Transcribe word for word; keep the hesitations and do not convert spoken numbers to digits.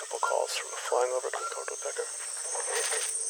couple calls from a flying over concord woodpecker.